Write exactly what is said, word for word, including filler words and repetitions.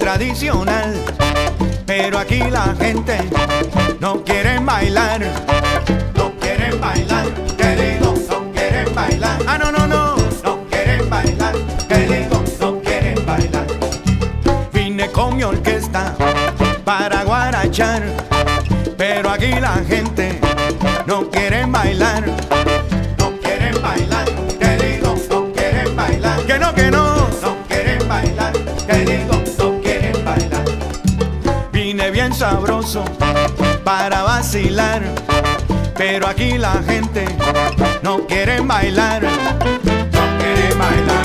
tradicional, pero aquí la gente no quiere bailar. No quieren bailar, te digo, no quieren bailar. Ah, no, no, no, no quieren bailar, te digo, no quieren bailar. Vine con mi orquesta para guarachar, pero aquí la gente no quiere bailar. No quieren bailar, te digo, no quieren bailar. Que no, que no, no quieren bailar, te digo, no quieren bailar. Vine bien sabroso para vacilar, pero aquí la gente no quiere bailar. No quiere bailar.